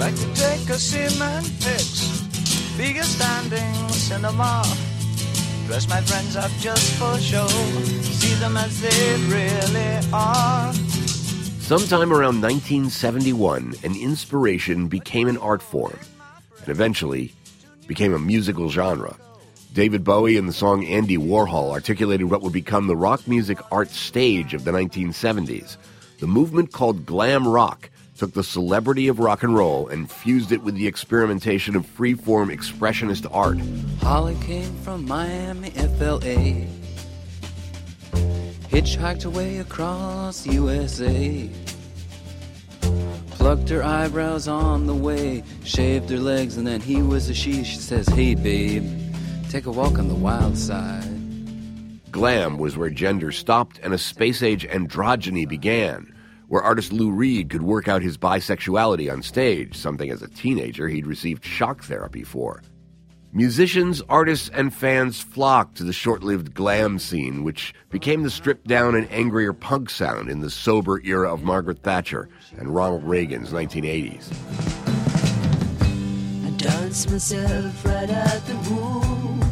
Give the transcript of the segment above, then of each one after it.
like to take a cement fix, bigger standing cinema. Dress my friends up just for show, see them as they really are. Sometime around 1971, an inspiration became an art form, and eventually became a musical genre. David Bowie and the song Andy Warhol articulated what would become the rock music art stage of the 1970s. The movement called glam rock took the celebrity of rock and roll and fused it with the experimentation of free-form expressionist art. Holly came from Miami, FLA, hitchhiked away across USA, plucked her eyebrows on the way, shaved her legs, and then he was a she. She says, hey babe, take a walk on the wild side. Glam was where gender stopped and a space-age androgyny began, where artist Lou Reed could work out his bisexuality on stage, something as a teenager he'd received shock therapy for. Musicians, artists, and fans flocked to the short-lived glam scene, which became the stripped-down and angrier punk sound in the sober era of Margaret Thatcher and Ronald Reagan's 1980s. I dance myself right out the womb.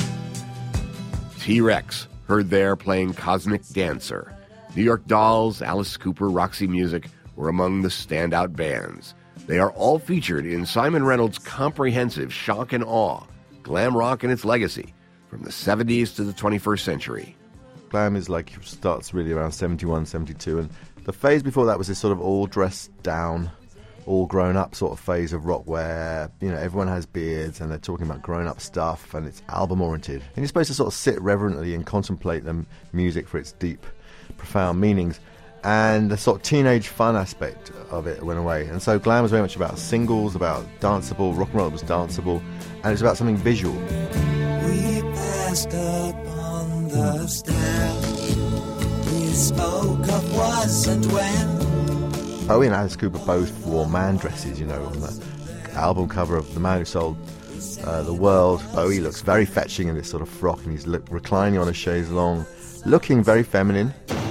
T-Rex, heard there playing Cosmic Dancer. New York Dolls, Alice Cooper, Roxy Music were among the standout bands. They are all featured in Simon Reynolds' comprehensive Shock and Awe, Glam Rock and its Legacy, from the 70s to the 21st century. Glam is like, starts really around 71, 72, and the phase before that was this sort of all dressed down, all grown up sort of phase of rock where, you know, everyone has beards and they're talking about grown up stuff and it's album oriented. And you're supposed to sort of sit reverently and contemplate the music for its deep, profound meanings. And the sort of teenage fun aspect of it went away. And so glam was very much about singles, about danceable, rock and roll was danceable, and it's about something visual. We passed up on the stairs. We spoke of was and when. Bowie and Alice Cooper both wore man dresses, you know, on the album cover of The Man Who Sold the World. Bowie looks very fetching in this sort of frock, and he's reclining on a chaise longue, looking very feminine.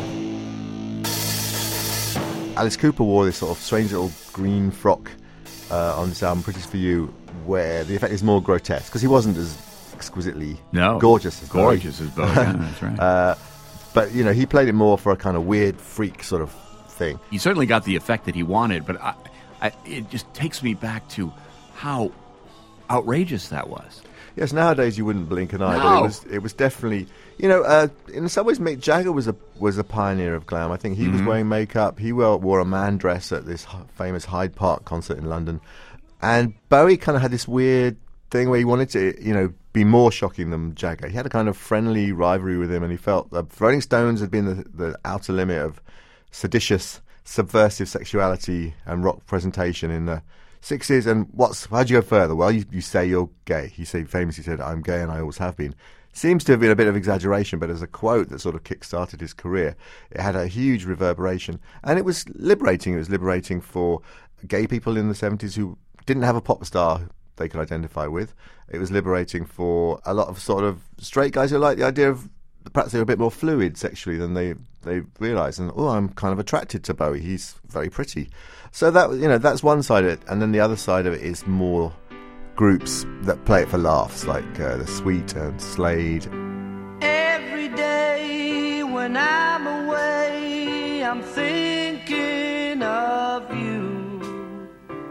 Alice Cooper wore this sort of strange little green frock on this album, Pretty's For You, where the effect is more grotesque, because he wasn't as exquisitely gorgeous as Bowie. Yeah, that's right. But, you know, he played it more for a kind of weird freak sort of thing. He certainly got the effect that he wanted, but it just takes me back to how outrageous that was. Yes, nowadays you wouldn't blink an eye, No. but it was definitely, you know, in some ways Mick Jagger was a pioneer of glam. I think he was wearing makeup. He wore a man dress at this famous Hyde Park concert in London, and Bowie kind of had this weird thing where he wanted to, you know, be more shocking than Jagger. He had a kind of friendly rivalry with him, and he felt that Rolling Stones had been the outer limit of seditious, subversive sexuality and rock presentation in the 60s. And how'd you go further? Well, you say you're gay. He famously said, I'm gay and I always have been. Seems to have been a bit of exaggeration, but as a quote that sort of kick-started his career, it had a huge reverberation. And it was liberating. It was liberating for gay people in the 70s who didn't have a pop star they could identify with. It was liberating for a lot of sort of straight guys who liked the idea of perhaps they were a bit more fluid sexually than they realised. And, I'm kind of attracted to Bowie. He's very pretty. So that, you know, that's one side of it. And then the other side of it is more groups that play it for laughs, like The Sweet and Slade. Every day when I'm away, I'm thinking of you.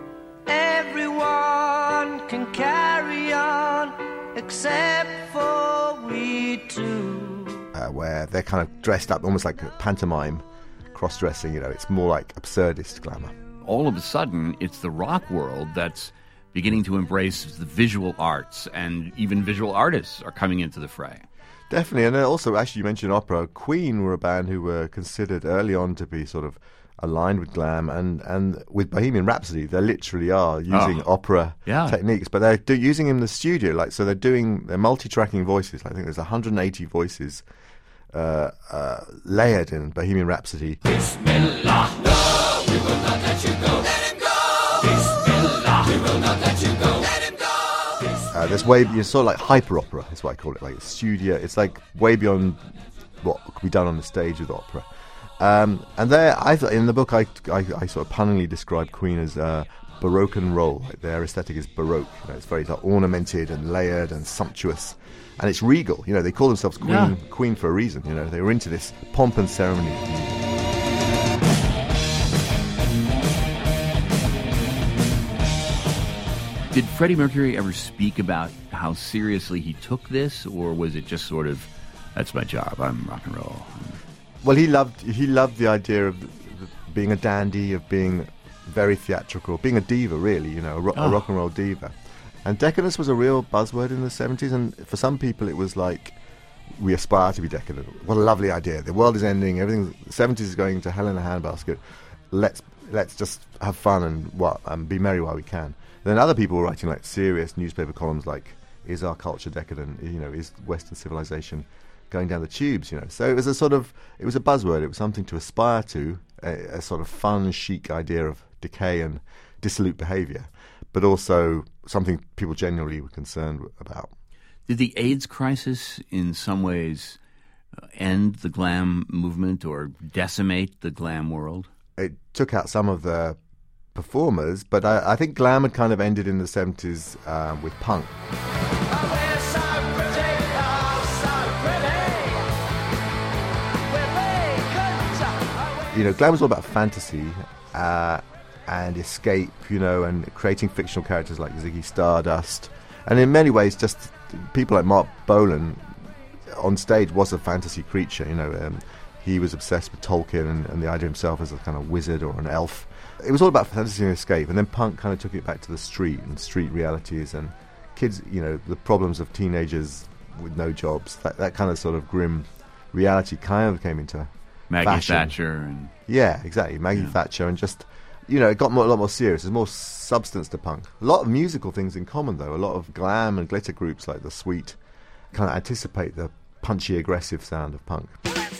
Everyone can carry on except for we two. Where they're kind of dressed up almost like pantomime, cross-dressing, you know, it's more like absurdist glamour. All of a sudden, it's the rock world that's beginning to embrace the visual arts, and even visual artists are coming into the fray. Definitely, and also, actually, you mentioned opera. Queen were a band who were considered early on to be sort of aligned with glam, and with Bohemian Rhapsody, they literally are using opera techniques, but they're using in the studio, like, so they're multi-tracking voices. I think there's 180 voices layered in Bohemian Rhapsody. Bismillah, no, we will not let you go. Let him go. Bismillah, we will not let you go. Let him go. There's way, sort of like hyper opera, is what I call it, like studio. It's like way beyond what could be done on the stage with opera. And there, I thought in the book, I sort of punningly described Queen as Baroque and roll. Like their aesthetic is Baroque. You know, it's very ornamented and layered and sumptuous. And it's regal. You know, they call themselves Queen for a reason. You know, they were into this pomp and ceremony. Did Freddie Mercury ever speak about how seriously he took this, or was it just sort of, that's my job, I'm rock and roll? Well, he loved the idea of being a dandy, of being very theatrical, being a diva, really, you know, a rock and roll diva. And decadence was a real buzzword in the 70s, and for some people it was like, we aspire to be decadent. What a lovely idea. The world is ending, everything, the 70s is going to hell in a handbasket. Let's just have fun and be merry while we can. Then other people were writing like serious newspaper columns like, is our culture decadent? You know, is Western civilization going down the tubes? You know, so it was a buzzword. It was something to aspire to, a sort of fun, chic idea of decay and dissolute behaviour, but also something people genuinely were concerned about. Did the AIDS crisis in some ways end the glam movement or decimate the glam world? It took out some of the performers, but I think glam had kind of ended in the 70s with punk. You know, glam was all about fantasy and escape, you know, and creating fictional characters like Ziggy Stardust. And in many ways, just people like Mark Bolan on stage was a fantasy creature, you know. He was obsessed with Tolkien and the idea of himself as a kind of wizard or an elf. It was all about fantasy and escape, and then punk kind of took it back to the street and street realities and kids, you know, the problems of teenagers with no jobs. That kind of sort of grim reality kind of came into Maggie fashion. Thatcher. And yeah, exactly. Maggie Thatcher, and just, you know, it got a lot more serious. There's more substance to punk. A lot of musical things in common, though. A lot of glam and glitter groups like The Sweet kind of anticipate the punchy, aggressive sound of punk.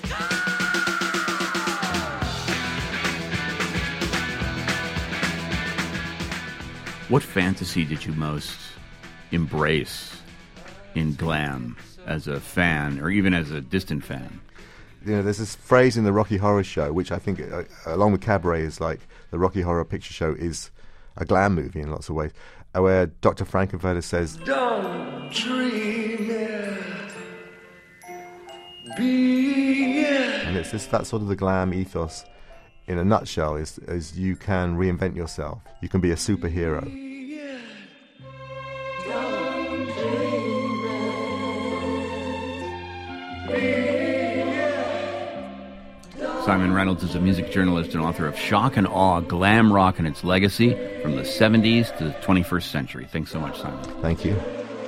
What fantasy did you most embrace in glam as a fan, or even as a distant fan? You know, there's this phrase in the Rocky Horror Show, which I think, along with Cabaret, is like the Rocky Horror Picture Show is a glam movie in lots of ways, where Dr. Frankenfurter says, "Don't dream it, be it." And it's that sort of the glam ethos in a nutshell, is you can reinvent yourself. You can be a superhero. Simon Reynolds is a music journalist and author of Shock and Awe, Glam Rock and Its Legacy from the 70s to the 21st century. Thanks so much, Simon. Thank you.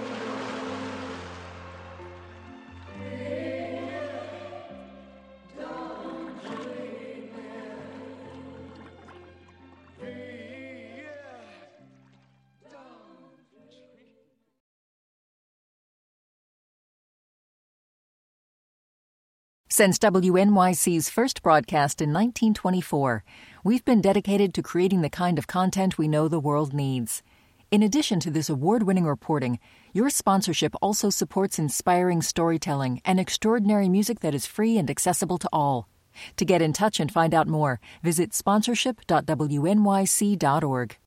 Since WNYC's first broadcast in 1924, we've been dedicated to creating the kind of content we know the world needs. In addition to this award-winning reporting, your sponsorship also supports inspiring storytelling and extraordinary music that is free and accessible to all. To get in touch and find out more, visit sponsorship.wnyc.org.